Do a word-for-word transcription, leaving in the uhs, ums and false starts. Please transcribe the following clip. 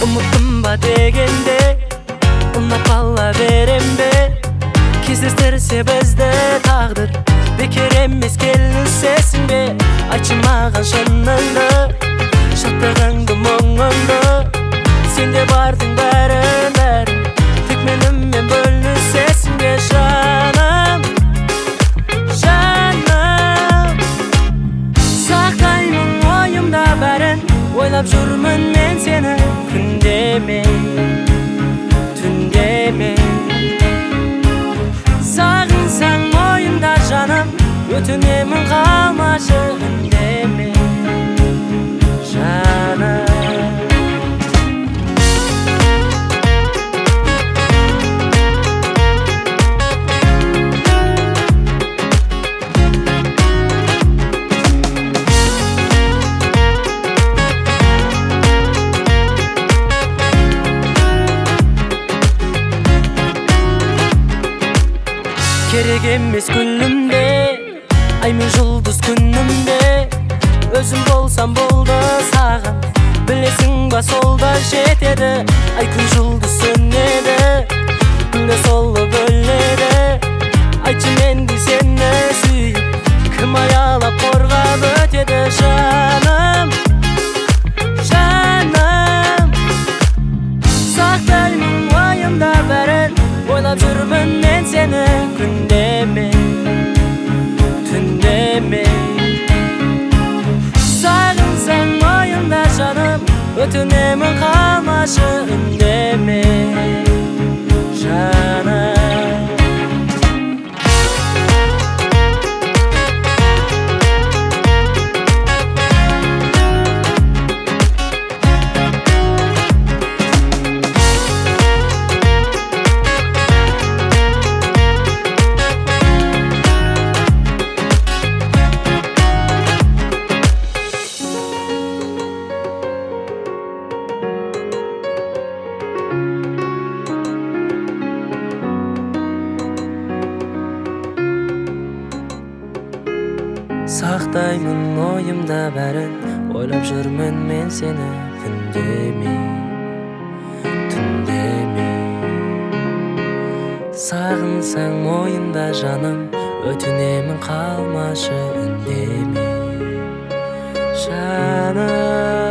Umutum ba degende unap ала берем бе кездестірсе бізді тағдыр бекер емес келінсесің бе айтшы маған шыныңды шаттығыңды мұңыңды сенде бардың бәрін бәрін тек менімен бөлінсесің бе жаным жаным сақтаймын ойымда бәрін ойлап жүрмін мен сені күндемей түндемей сағынсаң ойымда жаным өтінемін қалмашы үндеме жаным керек емес күнімде ай мен жұлдыз күнімде өзім болсам болды саған білесің ба сол да жетеді ай күн жұлдыз сөнеді күнде солы бөледі айтшы мендей сені сүйіп кім аялап қорғап өтеді жаным жаным сақтаймын ойымда бәрін ойлап жүрмін мен сені күндеме түндеме сағынсаң ойымда жаным өтінемін қалмашы үндеме жаным сақтаймын ойымда бәрін ойлап жүрмін мен сені күндемей түндемей сағынсаң ойымда жаным өтінемін қалмашы үндемей жаным